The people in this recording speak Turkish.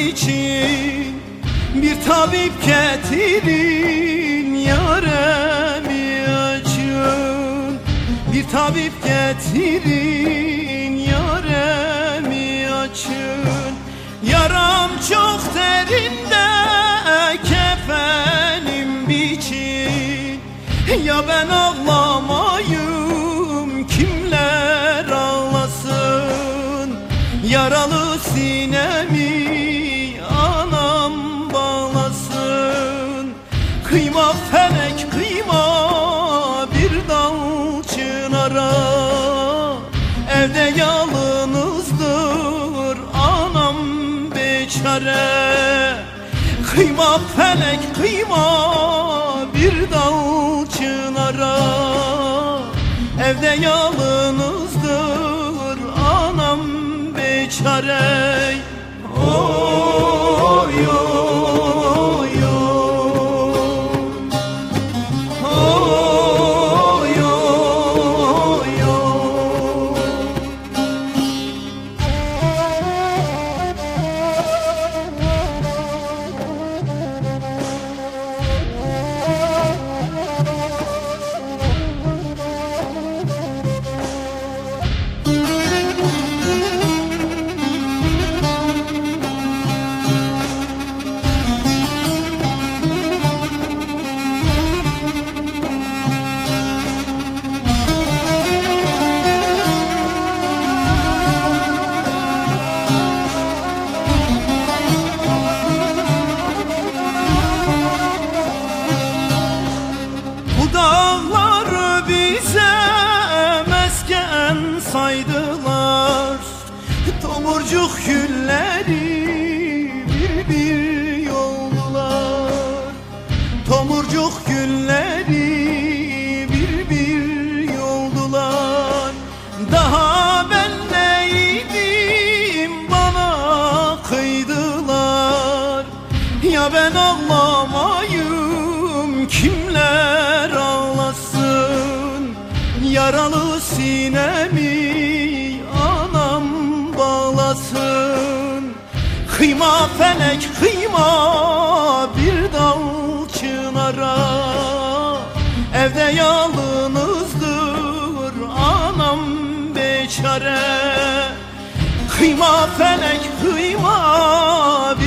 için bir tabip getirin, yaremi açın. Bir tabip getirin, yaremi açın. Yaram çok derinde, kefenim biçin. Ya ben ağlamayım, kimler ağlasın? Yaralı sinemi anam bağlasın. Kıyma felek kıyma bir dal çınara, evde yalnızdır anam beçare. Kıyma felek kıyma bir dal çınara, evde yalnızdır anam beçare. Oy oy oy, oy oy oy. Dağlar bize mesken saydılar, tomurcuk gülleri bir bir yoldular. Tomurcuk gülleri bir bir yoldular. Daha ben neydim bana kıydılar. Ya ben ağlamayım, kimler ağlasın? Yaralı sinemi anam bağlasın. Kıyma felek kıyma bir dal çınara, evde yalnızdır anam beçare. Kıyma felek kıyma